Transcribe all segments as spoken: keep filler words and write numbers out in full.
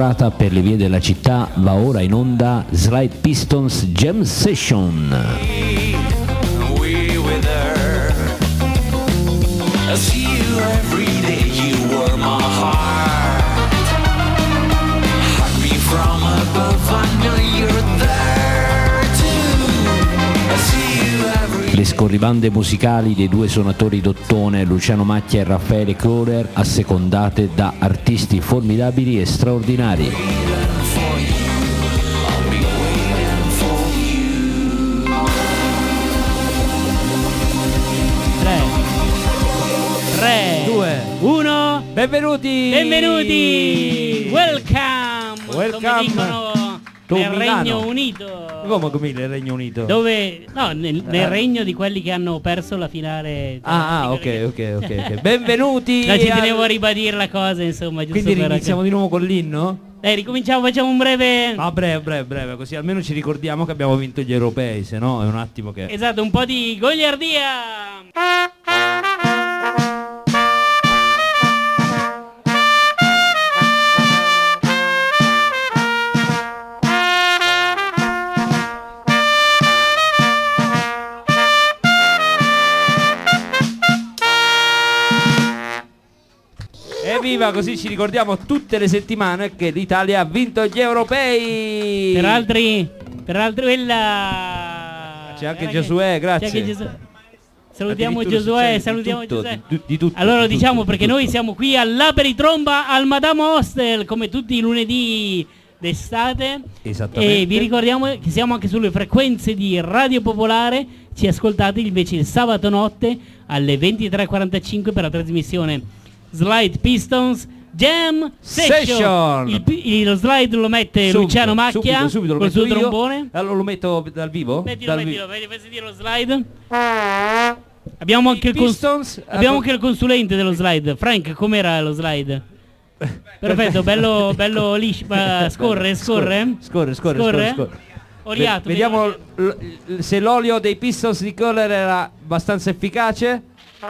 incontrata per le vie della città, va ora in onda Slide Pistons Jam Session. I see you every day, you were my heart. Hug me from above, I know you're there too. I see you every day. Le scorribande musicali dei due suonatori d'ottone, Luciano Macchia e Raffaele Kohler, assecondate da artisti formidabili e straordinari. tre, due, uno, benvenuti! Benvenuti! Welcome! Welcome! Come dicono To nel Milano. Regno Unito. Come come nel Regno Unito? Dove, no, nel, nel Eh. regno di quelli che hanno perso la finale. Ah, ah, ok, ok, ok, ok. Benvenuti! No, ci al- tenevo a ribadire la cosa, insomma, giusto Quindi per... iniziamo di nuovo con l'inno? Dai, ricominciamo, facciamo un breve... Ma breve, breve, breve, così almeno ci ricordiamo che abbiamo vinto gli europei, se no è un attimo che... Esatto, un po' di goliardia! Evviva, così ci ricordiamo tutte le settimane che l'Italia ha vinto gli europei! Per altri... Per altri quella... C'è anche Era Giosuè, che- grazie. c'è anche Giosuè. Salutiamo Addirittura Giosuè, succede di salutiamo tutto, Giosuè. di tu- di tutto, Allora di lo diciamo tutto, perché di noi tutto. siamo qui all'Aperitromba al Madame Hostel, come tutti i lunedì d'estate. Esattamente. E vi ricordiamo che siamo anche sulle frequenze di Radio Popolare. Ci ascoltate invece il sabato notte alle ventitré e quarantacinque per la trasmissione Slide Pistons Jam Session. Session. Il, pi- lo slide lo mette Subito, Luciano Macchia subito, subito lo col suo metto io. trombone. Allora lo metto dal vivo? Mettilo, Dal vi- mettilo, vedi, fai sentire lo slide. Abbiamo anche il, cons- Pistons, abbiamo ah, anche il consulente dello slide. Frank, com'era lo slide? Perfetto, bello, bello liscio. ma Scorre, scorre. Scorre, scorre, scorre, scorre. Oriato, Ve- Vediamo vediamo l- l- se l'olio dei Pistons di Kohler era abbastanza efficace.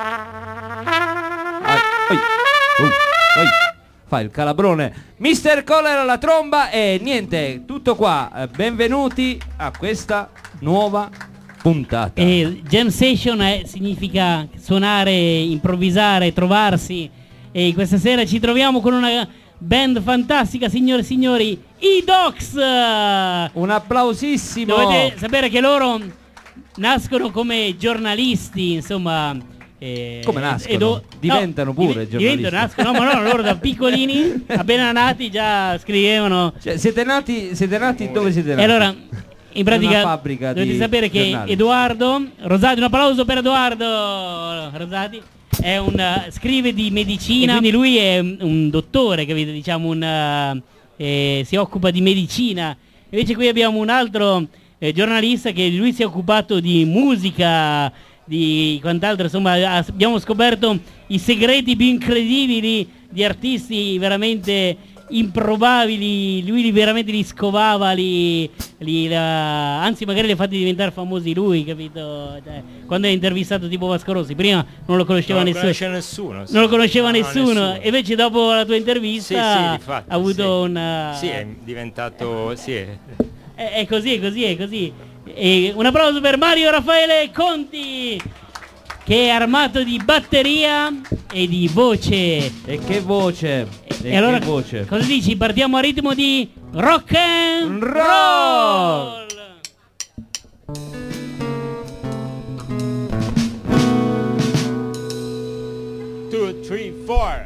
Ah, oi, oi, oi. Fa il calabrone mister Kohler alla tromba. E niente, tutto qua. Eh, Benvenuti a questa nuova puntata. E jam session è- significa suonare, improvvisare, trovarsi. E questa sera ci troviamo con una band fantastica, signore e signori, i Docs. Un applausissimo. Dovete sapere che loro nascono come giornalisti, insomma. eh, Come nascono? e do- Diventano pure div- giornalisti. Diventano, nascono, no, ma no, loro da piccolini, appena nati, già scrivevano. Cioè, siete nati, siete nati dove siete nati? E allora, in pratica, una fabbrica dovete di sapere che giornali. Edoardo Rosati, un applauso per Edoardo Rosati, è un, uh, scrive di medicina, e quindi lui è un, un dottore, capite, diciamo un, uh, eh, si occupa di medicina. Invece qui abbiamo un altro eh, giornalista che lui si è occupato di musica, di quant'altro, insomma ha- abbiamo scoperto i segreti più incredibili di artisti veramente improbabili, lui li veramente li scovava, li, li- la- anzi magari li ha fatti diventare famosi lui, capito? Cioè, quando ha intervistato tipo Vasco Rossi, prima non lo conosceva Non lo nessuno, conosce nessuno, sì. non lo conosceva No, no, nessuno. nessuno. E invece dopo la tua Sì, intervista sì, difatti, ha avuto sì. un... Sì, è diventato... Sì, è... È, è così, è così, è così. E un applauso per Mario Raffaele Conti, che è armato di batteria e di voce. E che voce! E, E allora, che voce! cosa dici? Partiamo a ritmo di rock and Roll! roll. Two, three, four.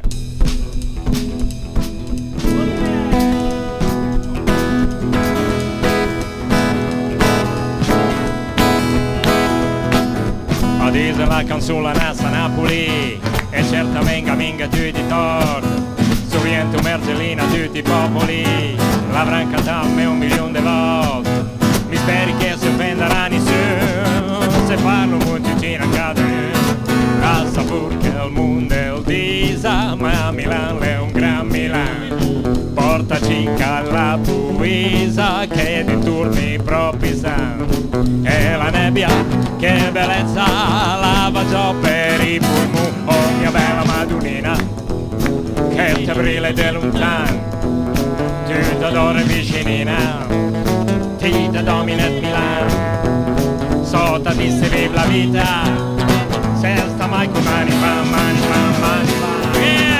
Adesso la canzone nassa Napoli e certa menga minga tu di tor. Soriento Mergellina tutti i popoli l'avranno cantato me un milione di volte. Mi speri che si offenderà nessuno se parlo molto in accade. Casa pur che il mondo è il disa, ma a Milano è un gran Milano. Portaci in la poesia che di turni propri sa. E la nebbia, che bellezza, lava già per i polmoni. Oh mia bella Madonnina, che te brilla da lontano. Tu ti adoro vicinina, ti da domina il Milan, sotto ti si vive la vita, se sta mai con mani fa, mani fa, mani fa, yeah!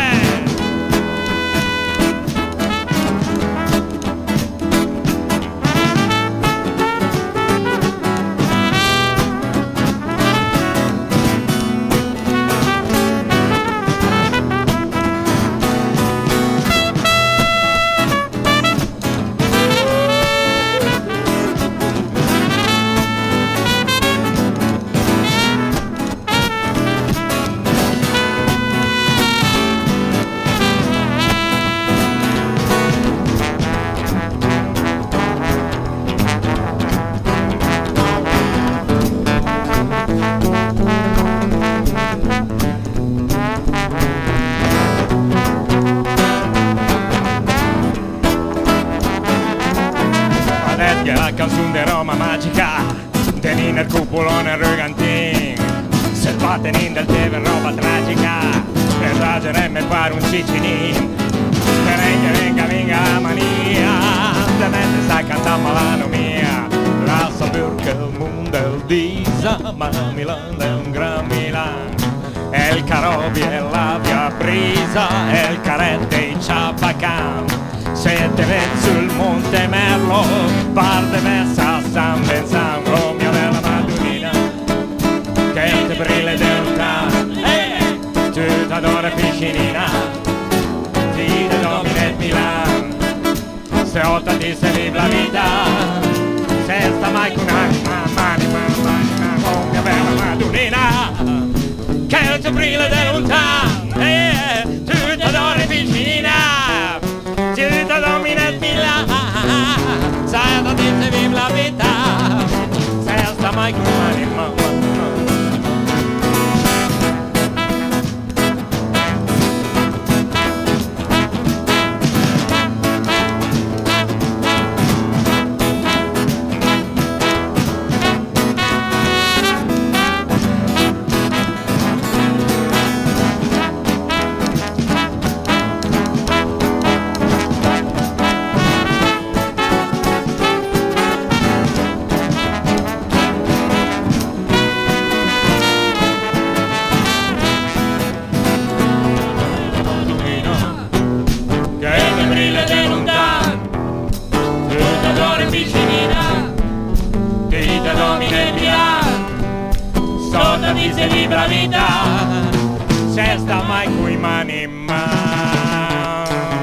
La canzone di Roma magica, tenin il cupolone rugantin, se va tenin del teve roba tragica, e rageremme fare un cicinin, sperenga venga venga la mania, de mente sta cantando la mia, la saper che il mondo è divisa, ma Milan è un gran Milan, e il carobi e la via brisa, e il carette e i ciabacan. Se te ved sul Monte Merlo, parte messa a San Vincent, Romeo della Madonnina, che te brilla del lontano, eh, tu t'adora piscinina, ti te domina il Milan, se otta ti se vive la vita, se sta mai con un'anima, mani, mani, mani, Romeo della Madonnina, che te brilla del lontano, eh, tu t'adora piscinina. Città domina il Milan, sai da te se vive la vita, se sta mai con un'anima. Se vive la vita, se sta mai coi mani in mano.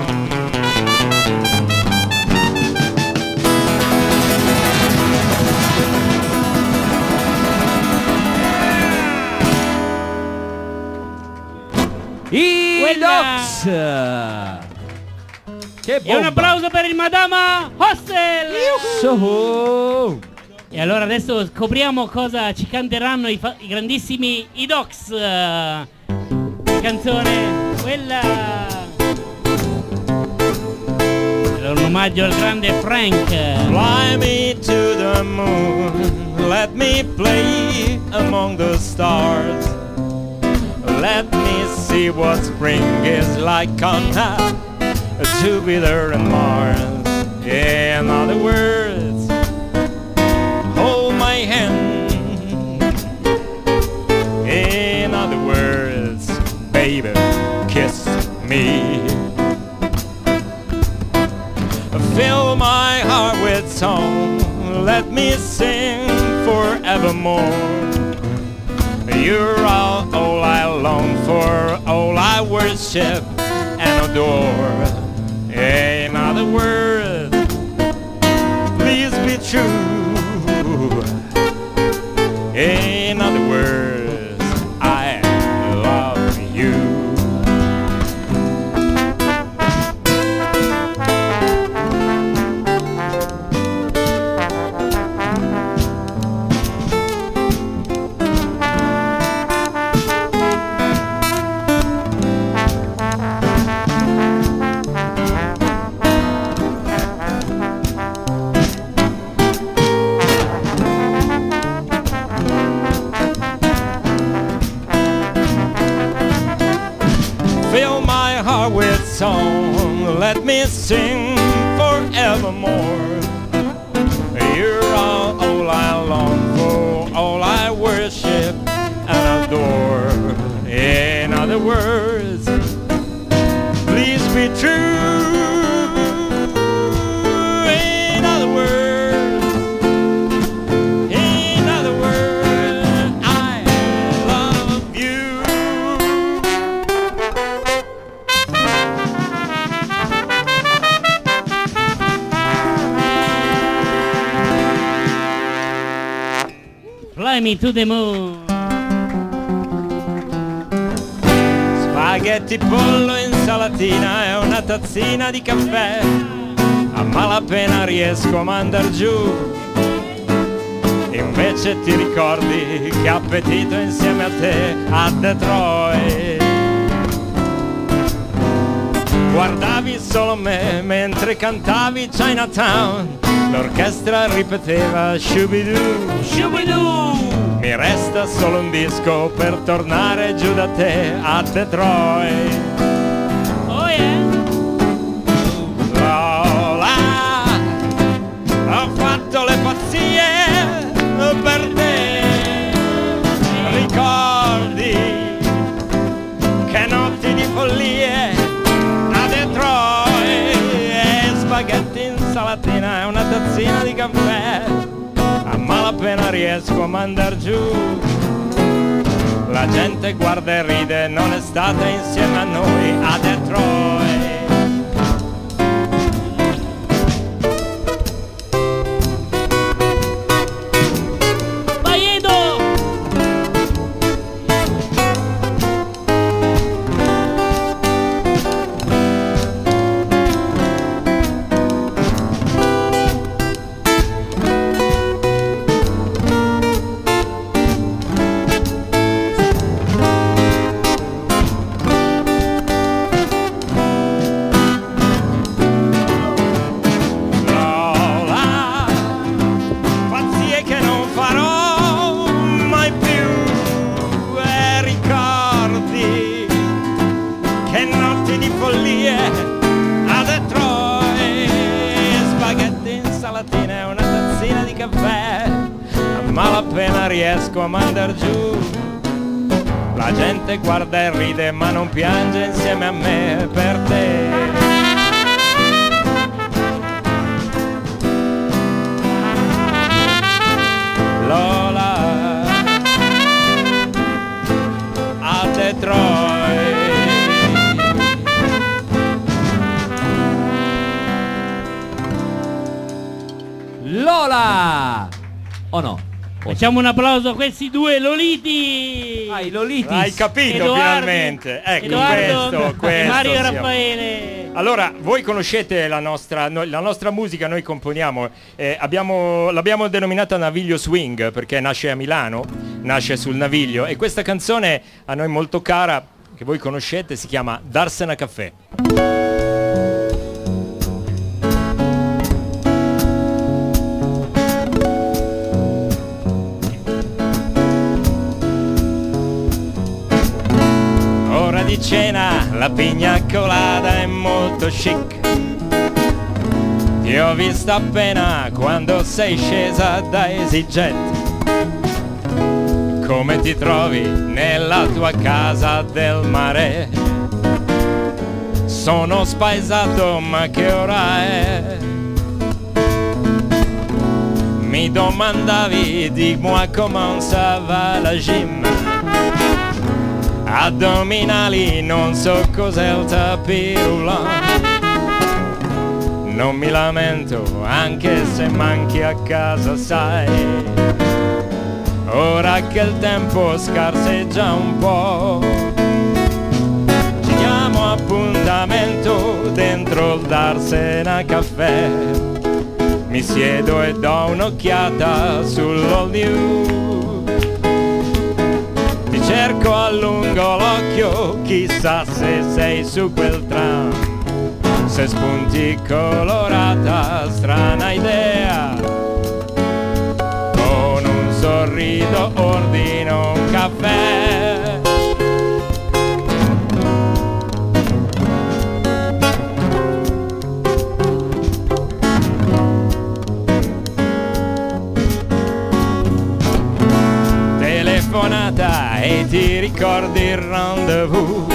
I Quella- Docs! Che E un bomba! applauso per il Madama Hostel! So- E allora adesso scopriamo cosa ci canteranno i, fa- i grandissimi I Docs. eh, Canzone, quella... Era un omaggio al grande Frank. Fly me to the moon, let me play among the stars. Let me see what spring is like on uh, Jupiter and Mars. In other words, hold my hand. In other words, baby, kiss me. Fill my heart with song, let me sing forevermore. You're all, all I long for, all I worship and adore. In other words, please be true. In other words, I love you. Fill my heart with song, let me sing forevermore. You're all, all I long for, all I worship and adore. In other words, please be true. In other words, in other words, I love you. Fly me to the moon. Spaghetti, pollo, insalatina e una tazzina di caffè. A malapena riesco a mandar giù. Invece ti ricordi che appetito insieme a te a Detroit. Guardavi solo me mentre cantavi Chinatown. L'orchestra ripeteva Shubidoo, Shubidoo. Mi resta solo un disco per tornare giù da te a Detroit. Oh yeah. Lola, ho fatto le pazzie per te. Ricordi che notti di follie a Detroit. E spaghetti, insalatina e una tazzina di caffè. A malapena riesco a mandar giù. La gente guarda e ride, non è stata insieme a noi a Detroit. Vai Edo! Lola, pazzie che non farò mai più. E ricordi che notti di follie a Detroit. Spaghetti, insalatine e una tazzina di caffè. A malapena riesco a mandar giù. La gente guarda e ride ma non piange insieme a me per te. Lola, a Detroit. Lola! O no? Facciamo un applauso a questi due Loliti. Ah, i Lolitis. Hai capito Edoardo, finalmente. Ecco, Edoardo questo, questo e Mario siamo. Raffaele. Allora, voi conoscete la nostra, noi- la nostra musica, noi componiamo, eh, abbiamo- l'abbiamo denominata Naviglio Swing perché nasce a Milano, nasce sul Naviglio, e questa canzone a noi molto cara, che voi conoscete, si chiama Darsena Caffè. Ora di cena, la pigna colada è molto chic. Ti ho vista appena quando sei scesa da EasyJet. Come ti trovi nella tua casa del mare? Sono spaesato, ma che ora è? Mi domandavi, dis-moi comment ça va la gym. Addominali, non so cos'è il tapis roulant. Non mi lamento, anche se manchi a casa, sai. Ora che il tempo scarseggia un po', ci diamo appuntamento dentro il Darsena Caffè. Mi siedo e do un'occhiata sull'all new. Ti cerco a lungo l'occhio, chissà se sei su quel tram. Se spunti colorata, strana idea. Con un sorriso ordino un caffè. telefonata e ti ricordi il rendezvous.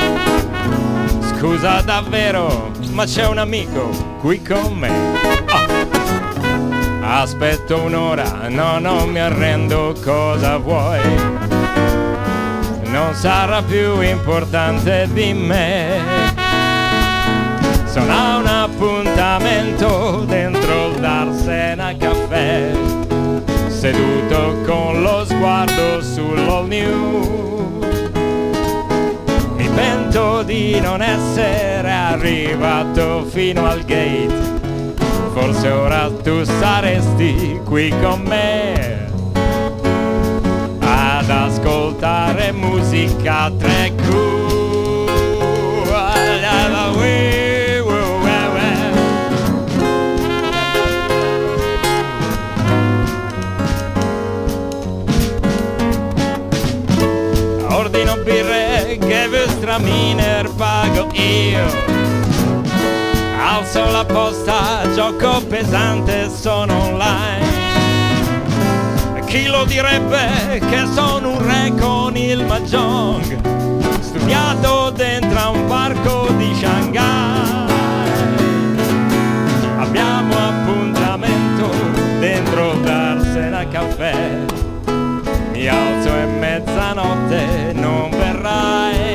Scusa davvero, ma c'è un amico qui con me. Oh. Aspetto un'ora, no, non mi arrendo, cosa vuoi? Non sarà più importante di me. Sono a un appuntamento dentro il Darsena Caffè, seduto con lo sguardo sull'all new. Mi pento di non essere arrivato fino al gate. Forse ora tu saresti qui con me ad ascoltare musica tre Q. Ordino birre che Würstraminer pago io. Alzo la posta, gioco pesante, sono online. Chi lo direbbe che sono un re con il mahjong, studiato dentro a un parco di Shanghai. Abbiamo appuntamento dentro Darsena Caffè. Mi alzo e mezzanotte non verrai.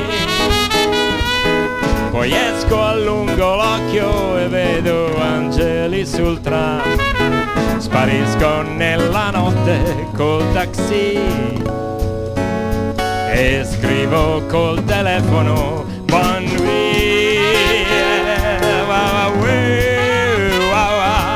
Poi esco, allungo l'occhio e vedo angeli sul tram. Sparisco nella notte col taxi e scrivo col telefono Bonne nuit. Wa, wa, wa, wa.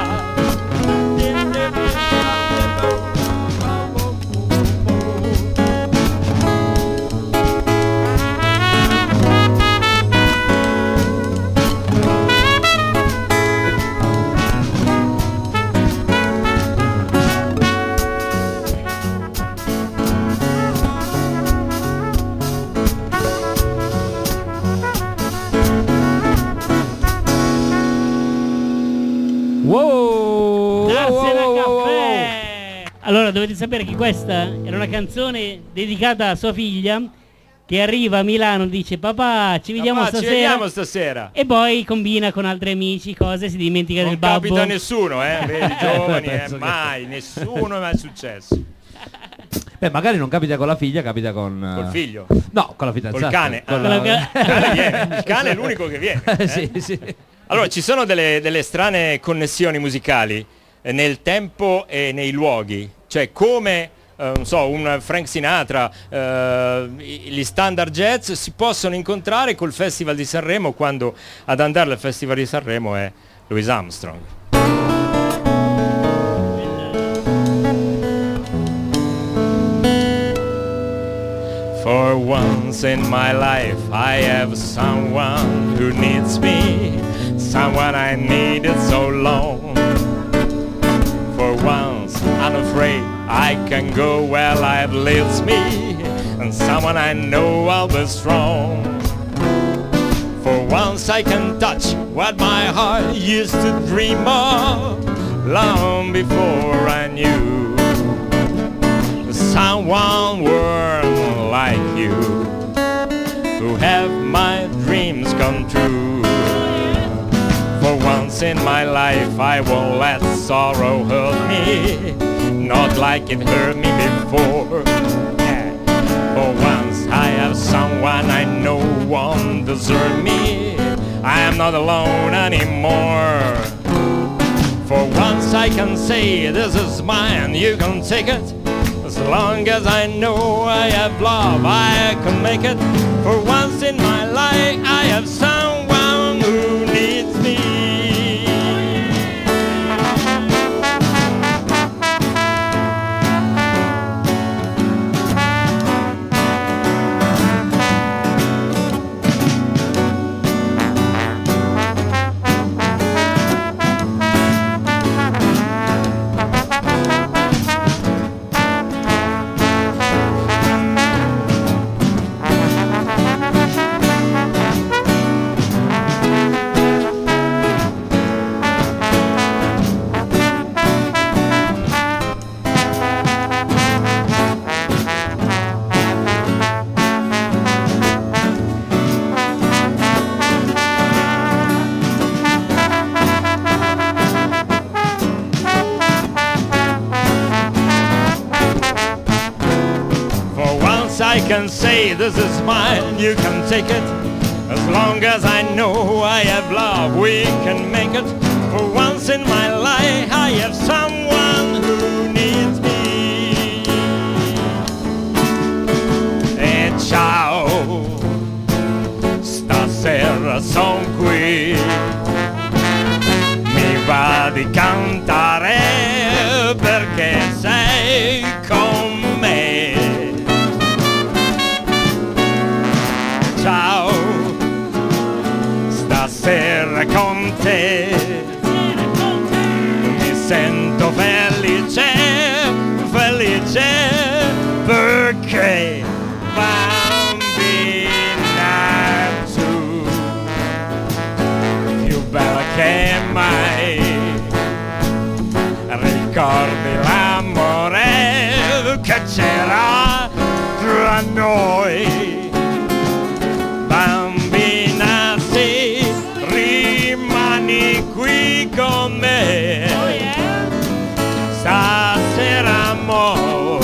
Wow! Darsena wow, wow, wow, Caffè! Allora dovete sapere che questa era una canzone dedicata a sua figlia che arriva a Milano e dice papà ci vediamo Papà, ci stasera, vediamo stasera. e poi combina con altri amici cose, si dimentica Non del babbo. capita a nessuno, eh? Vedi, giovani, eh? Penso che- Mai, nessuno è mai successo. Beh, magari non capita con la figlia, capita con... eh, Col figlio. No, con la fidanzata. Col cane. Con Con la- Il cane viene, il cane è l'unico che viene. eh? sì, sì. Allora, ci sono delle, delle strane connessioni musicali eh, nel tempo e nei luoghi. Cioè, come, eh, non so, un Frank Sinatra, eh, gli standard jazz si possono incontrare col Festival di Sanremo, quando ad andare al Festival di Sanremo è Louis Armstrong. For once in my life I have someone who needs me, someone I needed so long. For once unafraid I can go where life leads me, and someone I know I'll be strong. For once I can touch what my heart used to dream of, long before I knew someone warm like you, who have my dreams come true. For once in my life I won't let sorrow hurt me, not like it hurt me before. Yeah. For once I have someone I know won't desert me, I am not alone anymore. For once I can say this is mine, you can take it. As long as I know I have love, I can make it. For once in my life I have someone who needs me. I can say this is mine, you can take it. As long as I know I have love, we can make it. For once in my life I have someone who needs me. E ciao, stasera son qui, mi va di cantare perché sei con me. Ciao, stasera con te mi sento felice, felice perché bambina tu, più bella che mai, ricordi l'amore che c'era tra noi. Bambina, sì, rimani qui con me. Oh yeah. Stasera amor,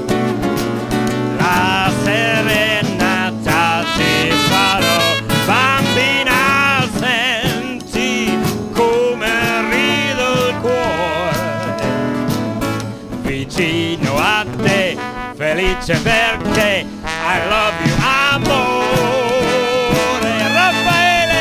la serenata ti farò. Bambina, senti come rido il cuore, vicino a te, felice perché I love you, amore. Raffaele!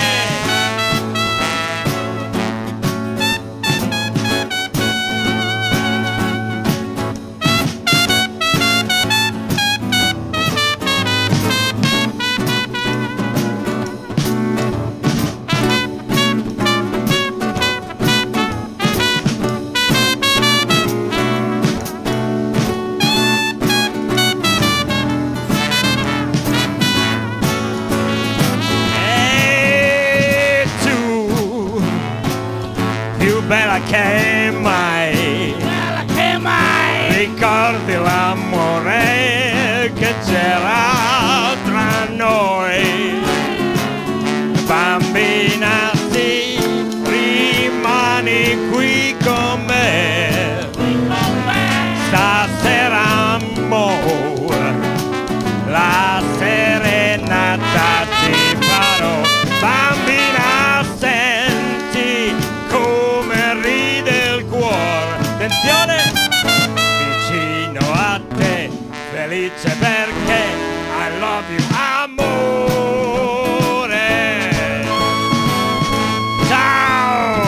E tu, più bella che mai, Bella che mai. ricordi l'amore che c'era tra noi. Bambina, sì, rimani qui con me. Stasera amore, la serenata ti farò. Bambina, senti come ride il cuore. Attenzione! Vicino a te, felice perché I love you, amore. Ciao!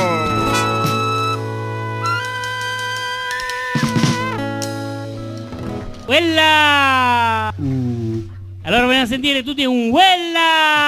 Quella! Allora vogliamo sentire tutti un Quella!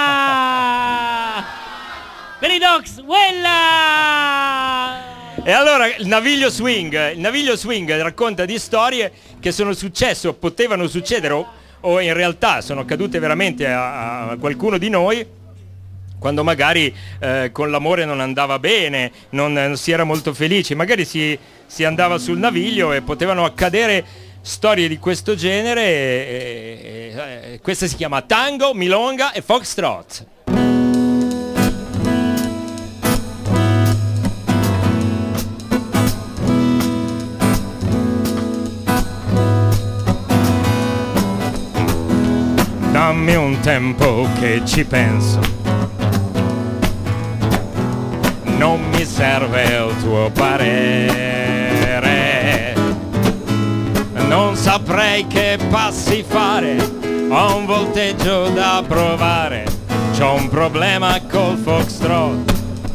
Per i Dogs, Quella! E allora il Naviglio Swing, il Naviglio Swing racconta di storie che sono successe o potevano succedere o, o in realtà sono accadute veramente a, a qualcuno di noi, quando magari eh, con l'amore non andava bene, non, non si era molto felici, magari si, si andava sul naviglio e potevano accadere storie di questo genere. E, e, e, questa si chiama Tango, Milonga e Foxtrot. Dammi un tempo che ci penso, non mi serve il tuo parere, non saprei che passi fare, ho un volteggio da provare, c'ho un problema col Foxtrot.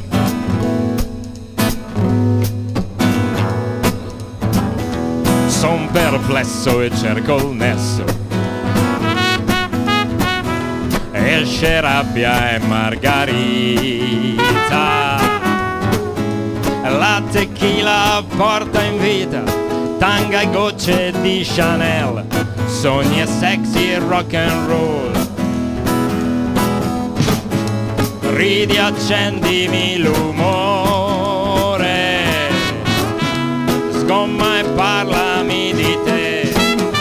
Son perplesso e cerco il nesso, esce rabbia e margarita, la tequila porta in vita, tanga e gocce di Chanel, sogni e sexy e rock and roll. Ridi, accendimi l'umore, sgomma e parlami di te.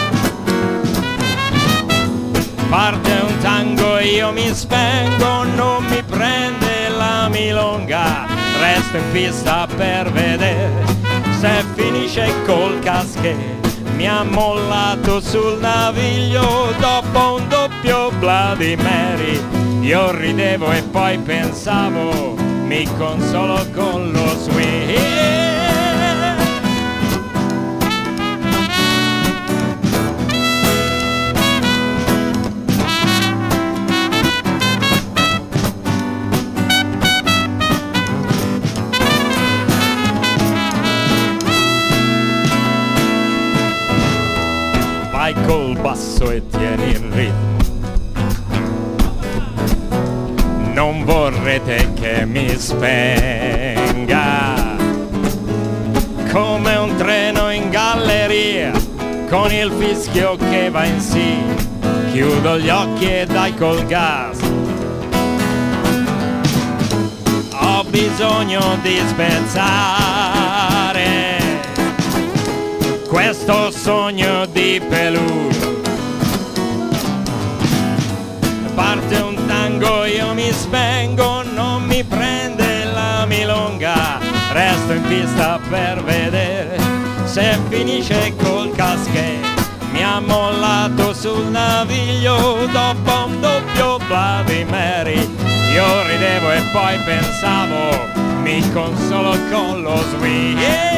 Parte un tango, io mi spengo, non mi prende la milonga, resto in pista per vedere se finisce col casché, mi ha mollato sul naviglio dopo un doppio Bloody Mary. Io ridevo e poi pensavo, mi consolo con lo swing. Vai col basso e tieni il ritmo. Non vorrete che mi spenga come un treno in galleria con il fischio che va in sì. Chiudo gli occhi e dai col gas. Ho bisogno di spezzare questo sogno di peluche. Parte un tango, io mi spengo, non mi prende la milonga. Resto in pista per vedere se finisce col casche. Mi ha mollato sul naviglio dopo un doppio Bloody Mary. Io ridevo e poi pensavo, mi consolo con lo swing.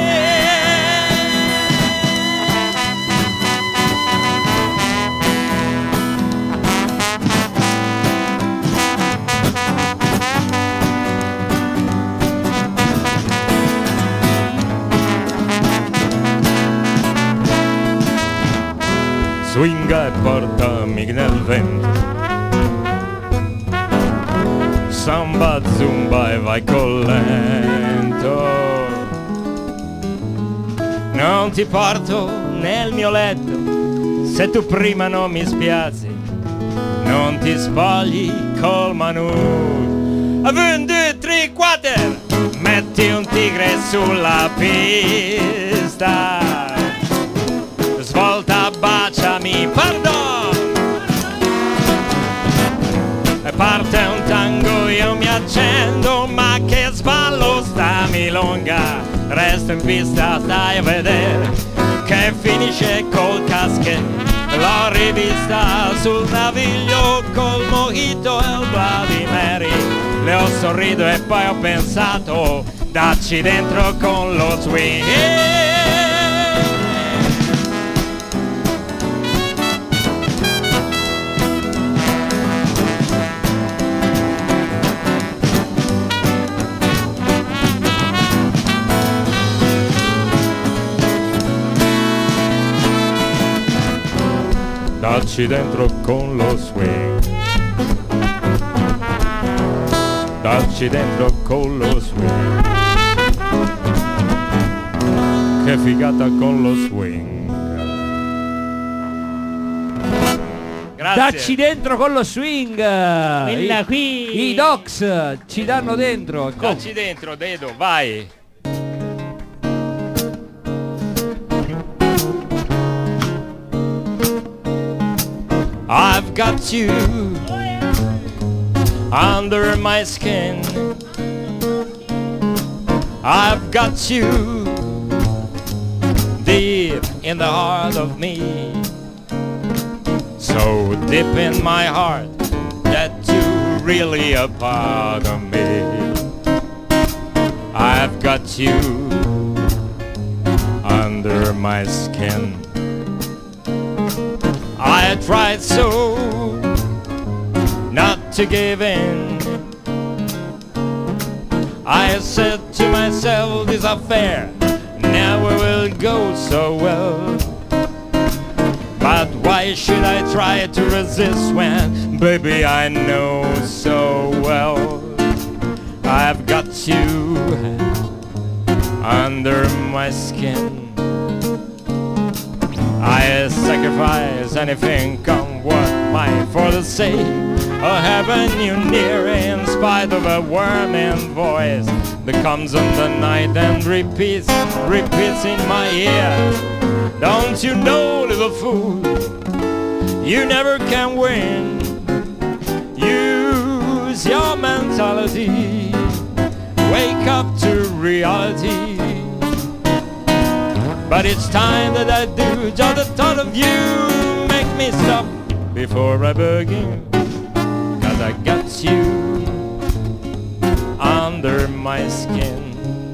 Swinga e portami nel vento, samba zumba e vai col lento. Non ti porto nel mio letto se tu prima non mi spiazzi, non ti spogli col manut. Un, due, tre, quattro, metti un tigre sulla pista. Svolta, baciami, pardon. E parte un tango, io mi accendo, ma che sballo sta milonga. Resto in pista, stai a vedere che finisce col casche. L'ho rivista sul naviglio col mojito e il Bloody Mary. Le ho sorrido e poi ho pensato, dacci dentro con lo swing. Dacci dentro con lo swing. Dacci dentro con lo swing. Che figata con lo swing. Grazie. Dacci dentro con lo swing. Quella I, qui. I Docs ci danno dentro. Dacci dentro, Dedo, vai. I've got you under my skin. I've got you deep in the heart of me. So deep in my heart that you're really a part of me. I've got you under my skin. I tried so not to give in. I said to myself, this affair never will go so well. But why should I try to resist when, baby, I know so well I've got you under my skin. I sacrifice anything, come what might, for the sake of having you near, in spite of a worming voice that comes in the night and repeats, repeats in my ear. Don't you know, little fool, you never can win. Use your mentality, wake up to reality. But each time that I do, just the thought of you make me stop before I begin. Cause I got you under my skin.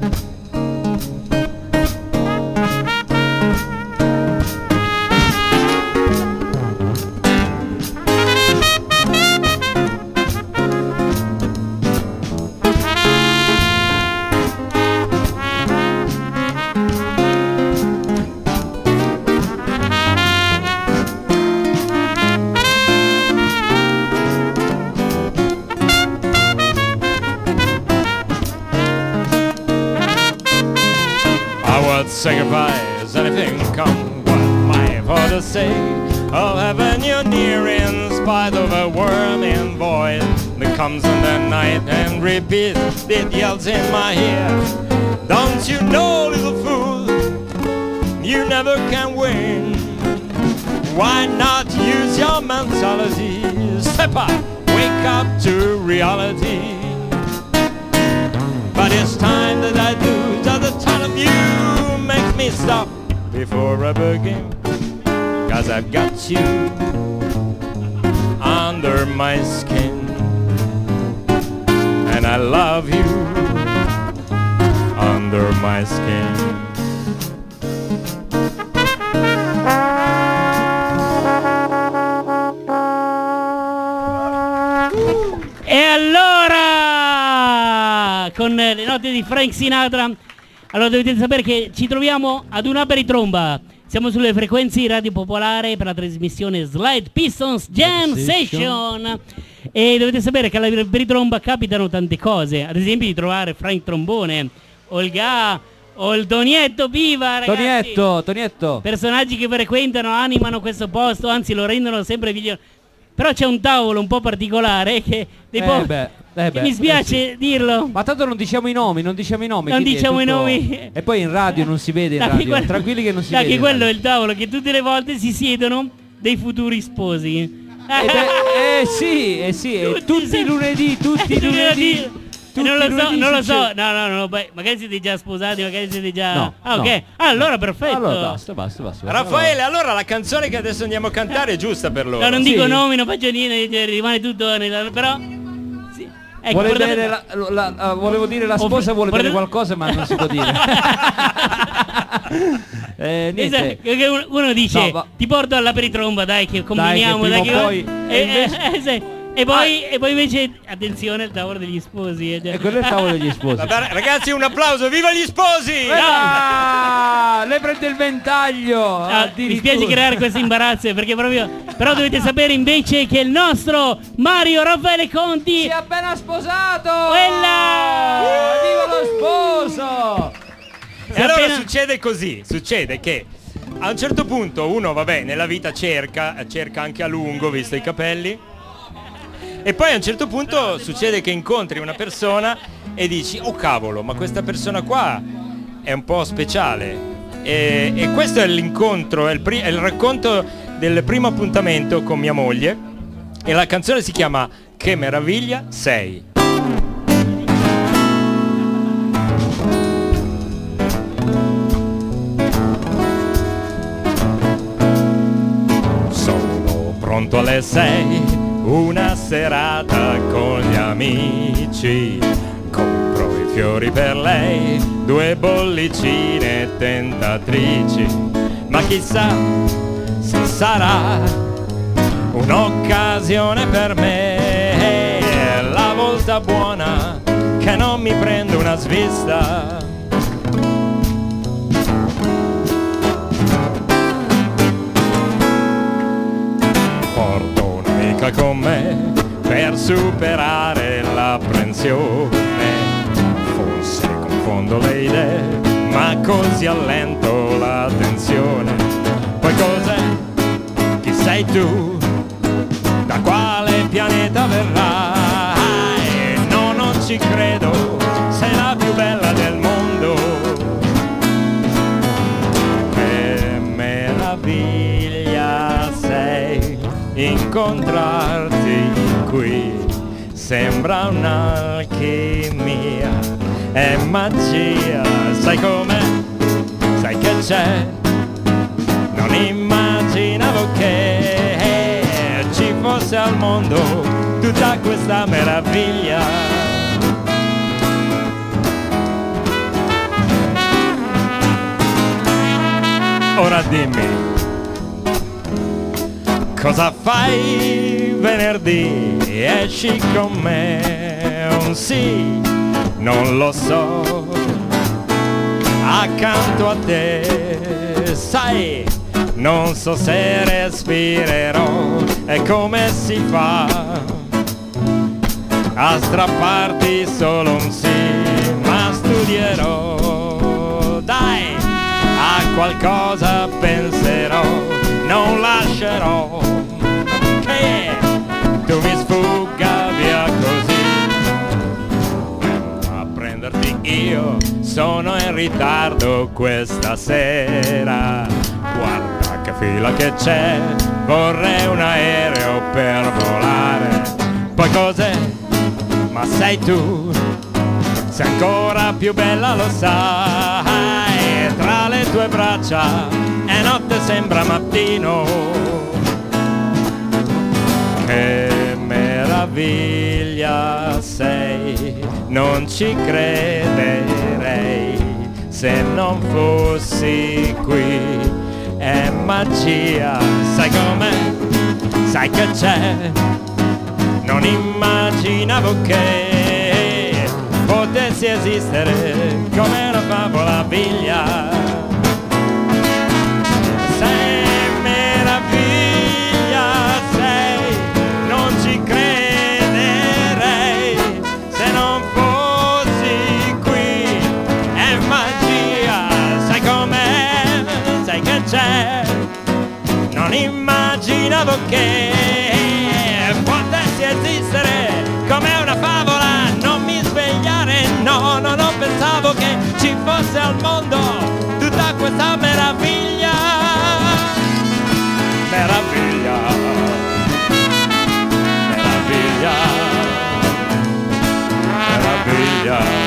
Sacrifice anything, come what my father say, of having you near in spite of a worming void that comes in the night and repeats, it yells in my ear. Don't you know, little fool, you never can win. Why not use your mentality? Step up, wake up to reality. But it's time that I do, just the thought of you makes me stop before I begin. Cause I've got you under my skin. And I love you under my skin. E allora, con le note di Frank Sinatra, allora dovete sapere che ci troviamo ad una peritromba. Siamo sulle frequenze di Radio Popolare per la trasmissione Slide Pistons Jam Session. E dovete sapere che alla peritromba capitano tante cose. Ad esempio di trovare Frank Trombone, Olga o il Tonietto Piva, ragazzi. Tonietto, Tonietto. Personaggi che frequentano, animano questo posto, anzi lo rendono sempre migliore. Però c'è un tavolo un po' particolare che dei Eh po- beh, eh beh, mi spiace eh sì. dirlo. Ma tanto non diciamo i nomi, non diciamo i nomi. Non quindi è diciamo i tutto- nomi. E poi in radio non si vede in Dai, radio. quello- Tranquilli che non si dai, vede. che in quello è radio. il tavolo che tutte le volte si siedono dei futuri sposi. Ed è- eh sì, eh sì, eh, tutti i lunedì, tutti i lunedì. Eh, non lo so, lunedì non lo so. succede. No, no, no, beh, magari siete già sposati, magari siete già. No, ah, ok. no, Ah, allora perfetto. Allora basta, basta, basta. Raffaele, allora la canzone che adesso andiamo a cantare è giusta per loro. No, non Sì. dico nomi, non faccio niente, rimane tutto nella, però sì. Ecco, Vuole guardate- bene la, la- la- volevo dire la sposa vuole bene guardate- qualcosa ma non si può dire. eh, niente. Esatto, che uno, uno dice No, va- ti porto alla peritromba, dai che combiniamo, prima dai, o che poi- e, e invece- eh, eh, sì. E poi, e poi invece attenzione al tavolo degli sposi, eh, cioè- E quello è il tavolo degli sposi. Vabbè, ragazzi, un applauso, viva gli sposi! Ah, le prende il ventaglio. Ah, mi addirittura. spiace creare questo imbarazzo perché proprio. Però dovete sapere invece che il nostro Mario Raffaele Conti Si è appena sposato. Quella! Viva lo sposo. E allora appena- succede così, succede che a un certo punto uno, vabbè, nella vita cerca, cerca anche a lungo, visto i capelli, e poi a un certo punto succede che incontri una persona e dici, oh cavolo, ma questa persona qua è un po' speciale. E, e questo è l'incontro, è il, pri- è il racconto del primo appuntamento con mia moglie, e la canzone si chiama Che meraviglia sei. Sono pronto alle sei, una serata con gli amici. Compro i fiori per lei, due bollicine tentatrici. Ma chissà se sarà un'occasione per me, la volta buona che non mi prendo una svista. Porto un'amica con me per superare l'apprensione. Forse confondo le idee, ma così allento la tensione. Poi cos'è? Chi sei tu? Da quale pianeta verrai? No, non ci credo, sei la più bella del mondo. Che meraviglia sei incontrarti qui, sembra un'alchimia, è magia, sai com'è? Sai che c'è, non immaginavo che ci fosse al mondo tutta questa meraviglia. Ora dimmi, cosa fai venerdì? Esci con me? Un sì, non lo so. Accanto a te, sai, non so se respirerò. E come si fa a strapparti solo un sì? Ma studierò, dai, a qualcosa penserò, non lascerò che tu mi sfugga via così. A prenderti io sono in ritardo questa sera. Guarda che fila che c'è, vorrei un aereo per volare. Poi cos'è? Ma sei tu, sei ancora più bella, lo sai. Tra le tue braccia è notte, sembra mattino. Che meraviglia sei, non ci crederei se non fossi qui. È magia, sai com'è, sai che c'è, non immaginavo che potessi esistere come una favola biglia. Sei meraviglia, sei, non ci crederei se non fossi qui. È magia, sai com'è, sai che c'è, non immaginavo che potessi esistere come una favola, non mi svegliare, no, no, non pensavo che ci fosse al mondo tutta questa meraviglia. Meraviglia, meraviglia, meraviglia.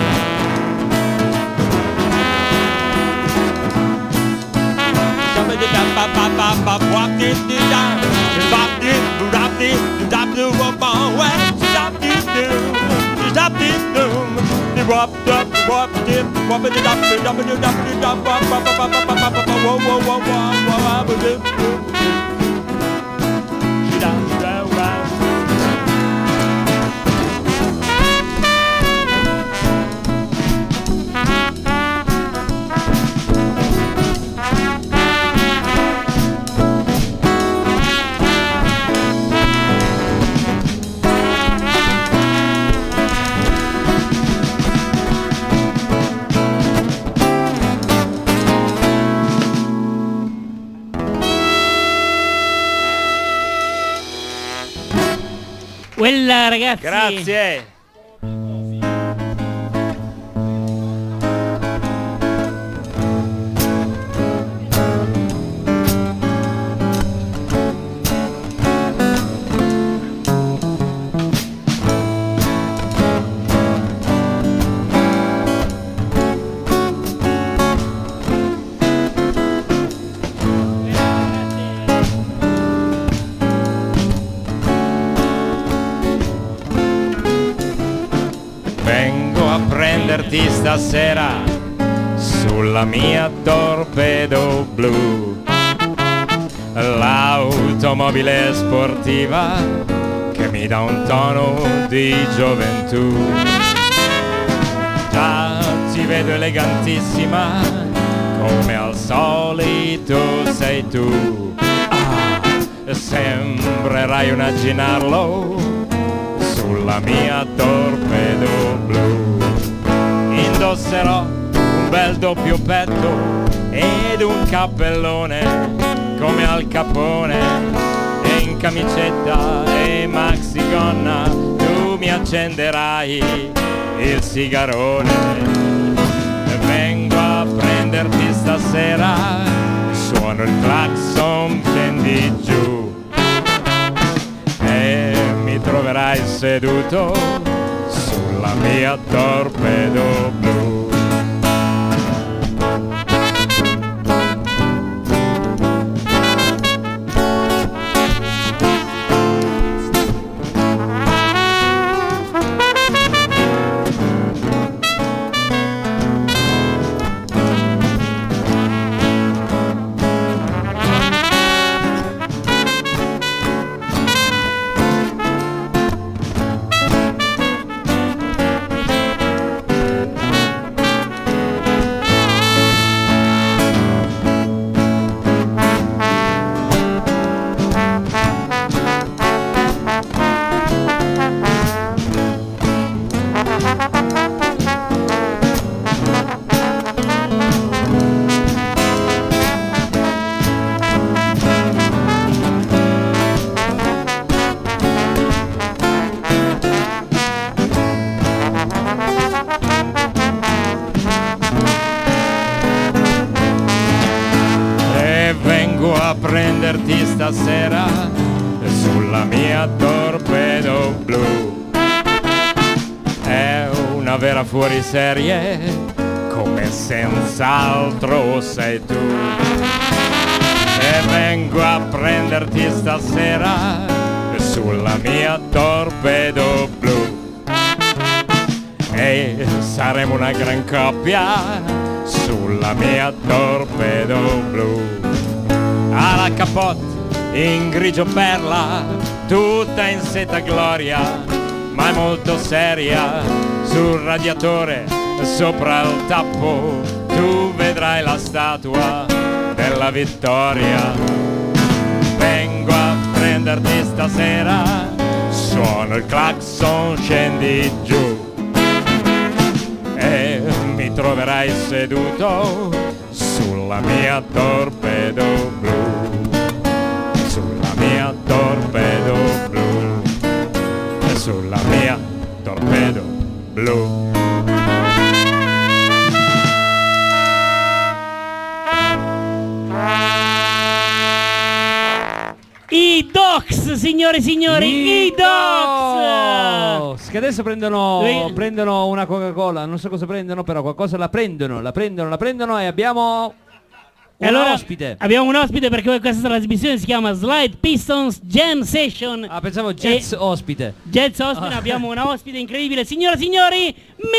Quella, ragazzi. Grazie. Stasera sulla mia torpedo blu, l'automobile sportiva che mi dà un tono di gioventù. Già ti vedo elegantissima, come al solito sei tu. Ah, sembrerai una Ginarlo sulla mia torpedo blu. Indosserò un bel doppio petto ed un cappellone come Al Capone, e in camicetta e maxigonna tu mi accenderai il sigarone. Vengo a prenderti stasera, suono il clacson, scendi giù e mi troverai seduto sulla mia torpedo blu. stasera sulla mia torpedo blu. È una vera fuoriserie, come senz'altro sei tu. E vengo a prenderti stasera sulla mia torpedo blu. E saremo una gran coppia sulla mia torpedo blu. Alla capote in grigio perla, tutta in seta gloria, ma è molto seria. Sul radiatore sopra il tappo tu vedrai la statua della vittoria. Vengo a prenderti stasera, suono il clacson, scendi giù e mi troverai seduto sulla mia torpedo blu, sulla mia torpedo blu, e sulla mia torpedo blu. I Docs, signore e signori, i Docs! Che adesso prendono, Dove- prendono una Coca-Cola, non so cosa prendono, però qualcosa la prendono, la prendono, la prendono e abbiamo E un allora ospite. abbiamo un ospite perché questa trasmissione si chiama Slide Pistons Jam Session. Ah, pensavo jazz E- ospite. Jazz ospite, Ah. abbiamo una ospite incredibile, signore e signori,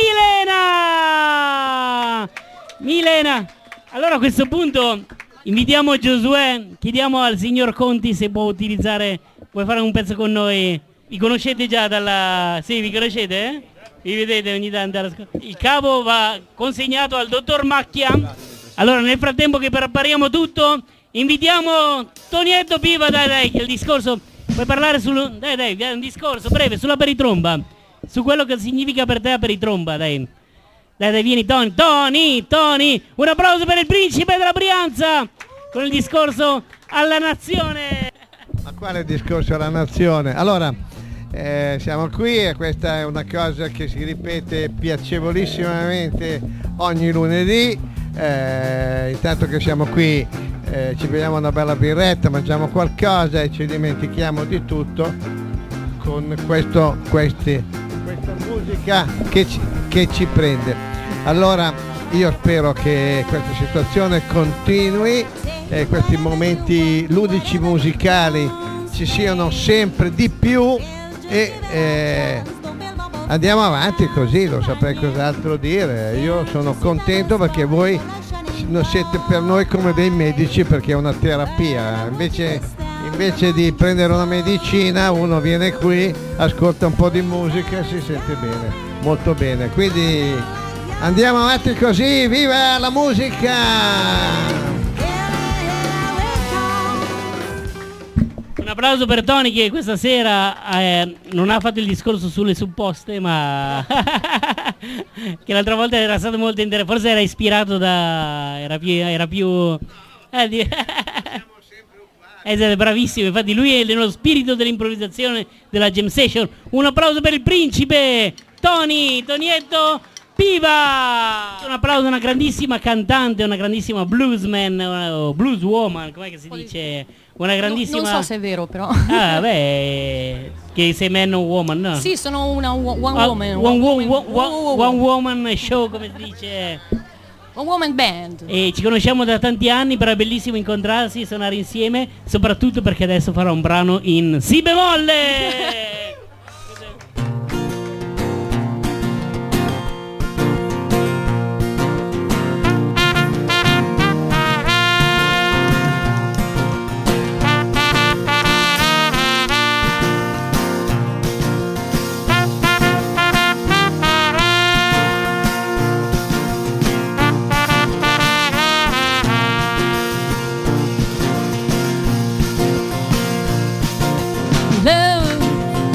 Milena! Milena! Allora a questo punto invitiamo Giosuè, chiediamo al signor Conti se può utilizzare, vuoi fare un pezzo con noi? Vi conoscete già dalla... Sì, vi conoscete? Eh? Vi vedete ogni tanto? alla scu- Il cavo va consegnato al dottor Macchia. Allora nel frattempo che prepariamo tutto, invitiamo Tonietto Piva, dai dai, che il discorso... Puoi parlare sul... Dai dai, dai, un discorso breve sulla peritromba. Su quello che significa per te la peritromba, dai. Dai dai, vieni Tony, Tony, Tony, un applauso per il principe della Brianza con il discorso alla nazione. Ma quale discorso alla nazione? Allora, eh, siamo qui e questa è una cosa che si ripete piacevolissimamente ogni lunedì. Eh, intanto che siamo qui eh, ci beviamo una bella birretta, mangiamo qualcosa e ci dimentichiamo di tutto con questo, questi, questa musica che ci, che ci prende. Allora io spero che questa situazione continui e questi momenti ludici musicali ci siano sempre di più e eh, andiamo avanti così, non saprei cos'altro dire. Io sono contento perché voi non siete per noi come dei medici, perché è una terapia. Invece, invece di prendere una medicina uno viene qui, ascolta un po' di musica e si sente bene, molto bene. Quindi andiamo avanti così, viva la musica! Un applauso per Tony che questa sera eh, non ha fatto il discorso sulle supposte, ma che l'altra volta era stato molto interessante, forse era ispirato da... era più... Era più eh, di... Esatto, bravissimo, infatti lui è nello spirito dell'improvvisazione della jam session. Un applauso per il principe Tony, Tonietto Piva! Un applauso a una grandissima cantante, una grandissima bluesman o blueswoman, com'è che si dice? Una grandissima... Non so se è vero però. Ah, beh, che sei man o woman, no? Sì, sono una wo- one Ah, woman. one, wo- wo- wo- wo- one woman show, come si dice. one woman band. E ci conosciamo da tanti anni, però è bellissimo incontrarsi, suonare insieme, soprattutto perché adesso farò un brano in si bemolle. Love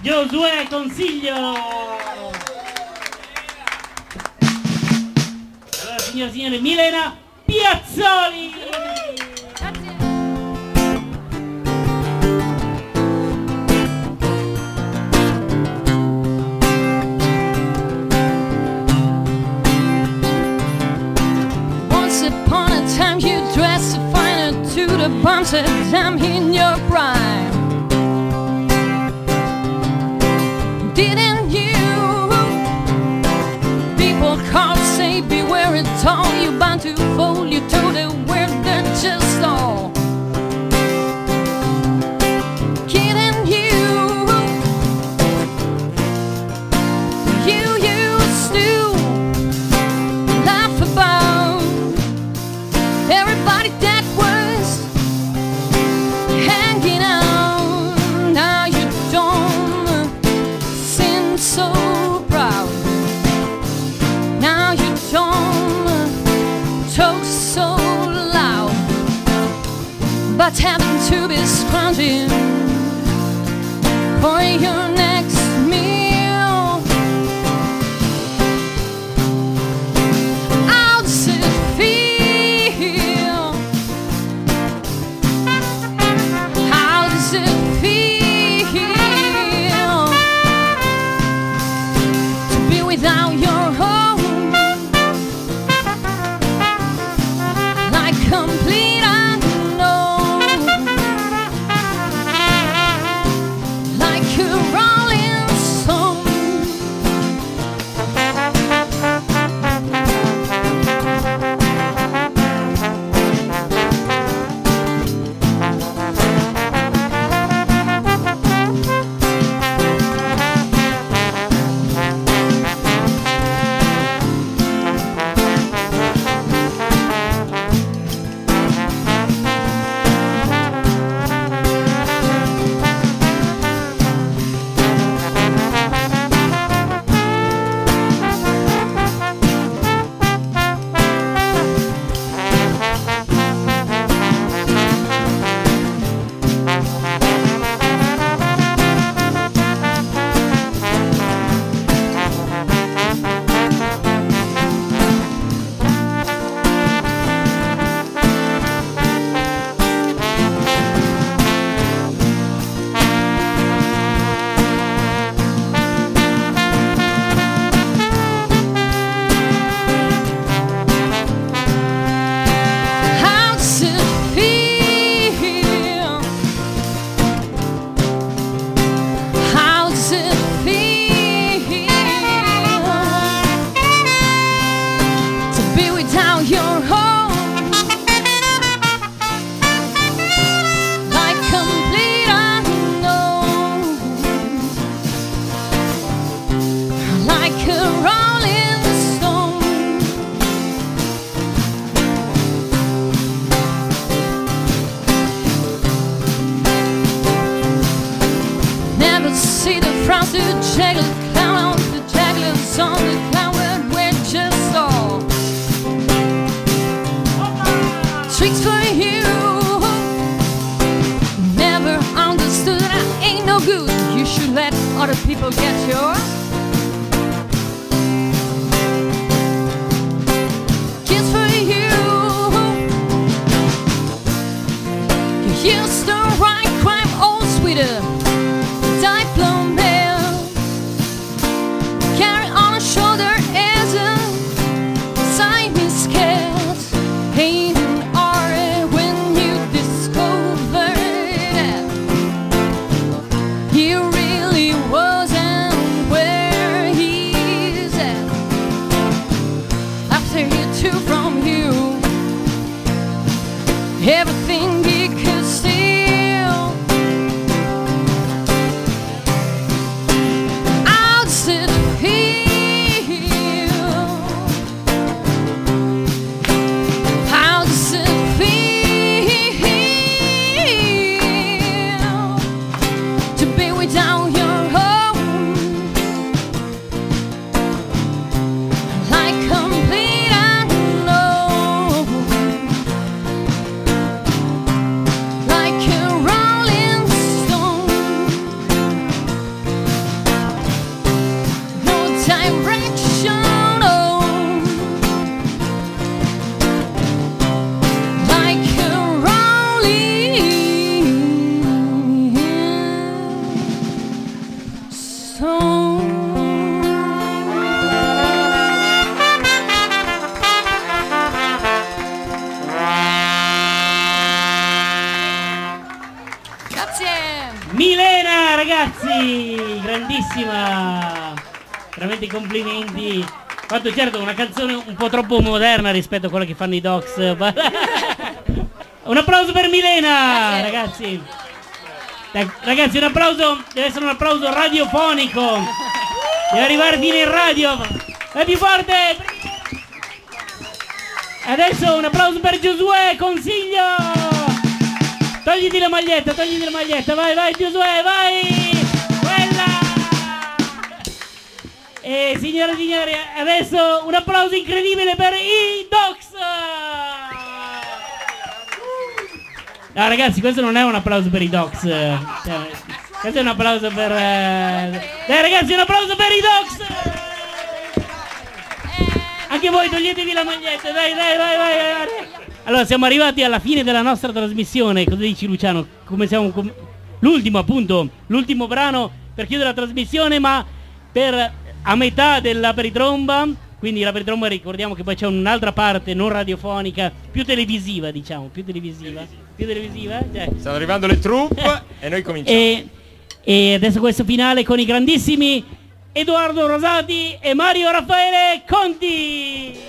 Giosuè Consiglio. Allora, signore e signori, Milena Piazzoli. Once upon a time you dressed finer to the bumps that time in your prime. Didn't you? People call, say beware it all. You bound to fall, you told the world that just all. Kidding you? You used to laugh about everybody that was hanging out. Now you don't seem so proud. Now you don't talk so loud. But having to be scrounging for your next meal. How does it feel? How does it feel to be without your home? Like complete unknown, like a rolling stone. How does it feel? How does it feel to be without your home? Like complete unknown, like a rolling stone. Never see the frowns to jaggle, clown on the jagglers on the clown where we're just all tricks for you. Never understood I ain't no good. You should let other people get yours. Kiss for you. You used to write crime all sweeter. Diplomat carry on a shoulder as a Siamese cat. Pain and aura when you discovered that he really wasn't where home. Grazie. Milena, ragazzi, grandissima, veramente complimenti. Fatto certo una canzone un po' troppo moderna rispetto a quella che fanno i Docs. Un applauso per Milena, ragazzi. Dai, ragazzi, un applauso, deve essere un applauso radiofonico. Deve arrivare fino in radio. È più forte. Adesso un applauso per Giosuè Consiglio. Togliti la maglietta, togliti la maglietta, vai, vai Giosuè, vai! Quella! E signore e signori, adesso un applauso incredibile per i Docs! No ragazzi, questo non è un applauso per i Docs, cioè, questo è un applauso per... Eh... Dai ragazzi, un applauso per i Docs! Anche voi toglietevi la maglietta, dai, dai, vai, vai, vai! Allora siamo arrivati alla fine della nostra trasmissione. Cosa dici Luciano? Come siamo com- l'ultimo appunto, l'ultimo brano per chiudere la trasmissione, ma per a metà della peritromba. Quindi la peritromba, ricordiamo che poi c'è un'altra parte non radiofonica, più televisiva, diciamo, più televisiva, più televisiva. Cioè. Stanno arrivando le troupe e noi cominciamo. E, e adesso questo finale con i grandissimi Edoardo Rosati e Mario Raffaele Conti.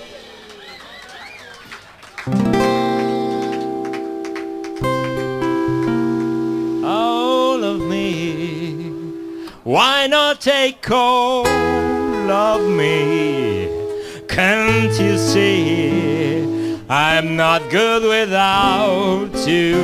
All of me, why not take hold of me? Can't you see I'm not good without you?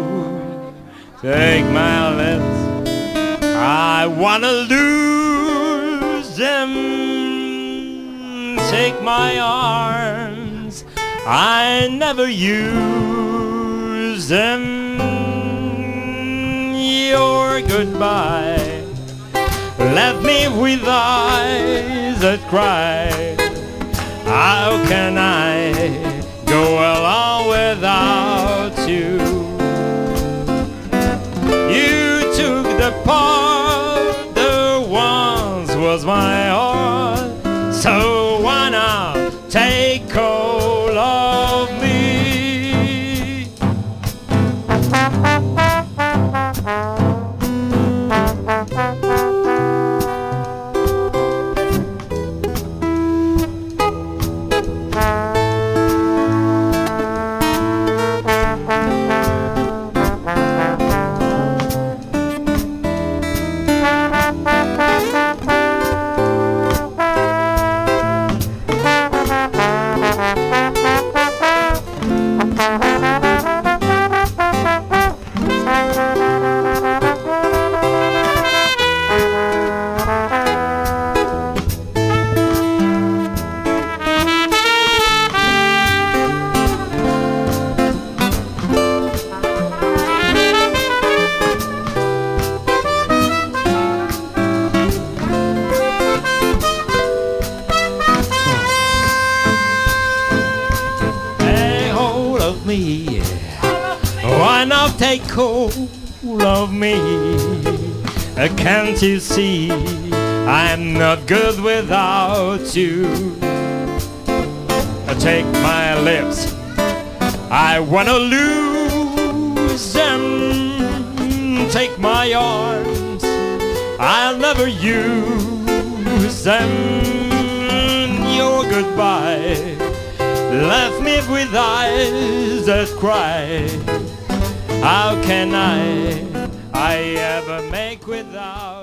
Take my lips, I wanna lose them. Take my arms, I never use them. Your goodbye left me with eyes that cry. How can I go along without you? You took the part that once was my heart, so why not take hold of me? Take hold of me. Uh, Can't you see I'm not good without you? Uh, Take my lips, I wanna lose them. Take my arms, I'll never use them. Your goodbye left me with eyes that cry. How can I, I ever make without